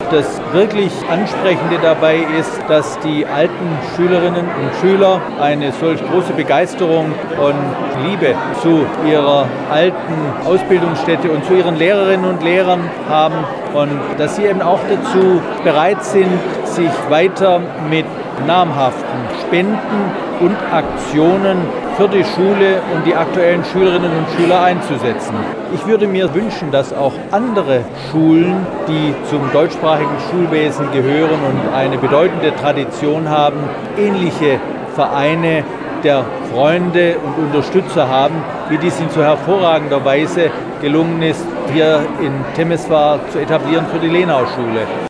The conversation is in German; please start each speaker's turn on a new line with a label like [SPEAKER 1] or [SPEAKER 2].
[SPEAKER 1] das wirklich Ansprechende dabei ist, dass die alten Schülerinnen und Schüler eine solch große Begeisterung und Liebe zu ihrer alten Ausbildungsstätte und zu ihren Lehrerinnen und Lehrern haben und dass sie eben auch dazu bereit sind, sich weiter mit namhaften Spenden und Aktionen für die Schule und die aktuellen Schülerinnen und Schüler einzusetzen. Ich würde mir wünschen, dass auch andere Schulen, die zum deutschsprachigen Schulwesen gehören und eine bedeutende Tradition haben, ähnliche Vereine der Freunde und Unterstützer haben, wie dies in so hervorragender Weise gelungen ist, hier in Temeswar zu etablieren für die Lenau-Schule.